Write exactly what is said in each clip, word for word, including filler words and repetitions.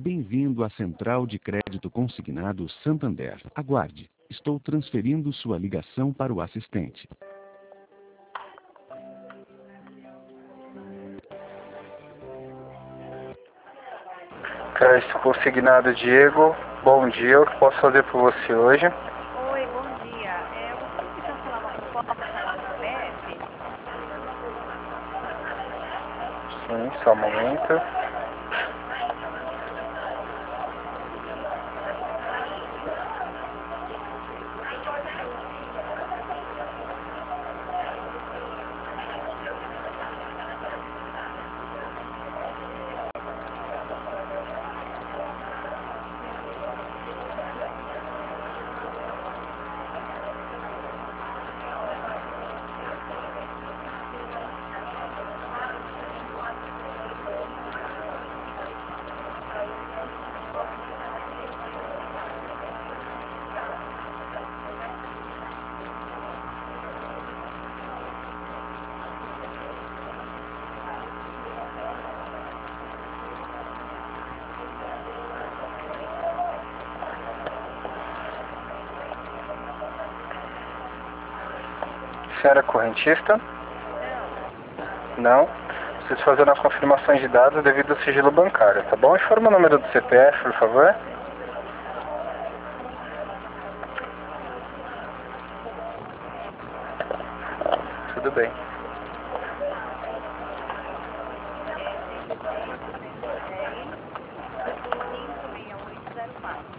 Bem-vindo à Central de Crédito Consignado Santander. Aguarde. Estou transferindo sua ligação para o assistente. Crédito Consignado Diego, bom dia, o que posso fazer por você hoje? Oi, bom dia. É, eu gostaria de cancelar uma proposta na nossa C P F. Sim, só um momento. Senhora correntista? Não. Não. Preciso fazer uma confirmação de dados devido ao sigilo bancário, tá bom? Informa o número do C P F, por favor. Tudo bem. É dezesseis, duzentos e dez, cinco seis oito zero quatro.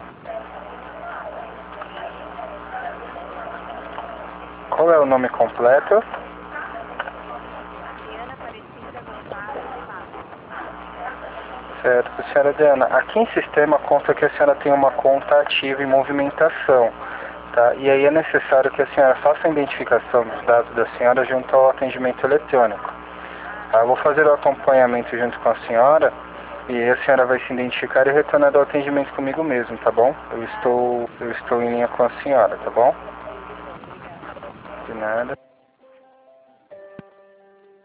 Qual é o nome completo? Adriana Aparecida Gonçalves Pato. Certo, senhora Diana. Aqui em sistema consta que a senhora tem uma conta ativa em movimentação, tá? E aí é necessário que a senhora faça a identificação dos dados da senhora junto ao atendimento eletrônico. Tá? Eu vou fazer o acompanhamento junto com a senhora e a senhora vai se identificar e retornar ao atendimento comigo mesmo, tá bom? Eu estou, eu estou em linha com a senhora, tá bom? Tá bom, obrigada. De nada.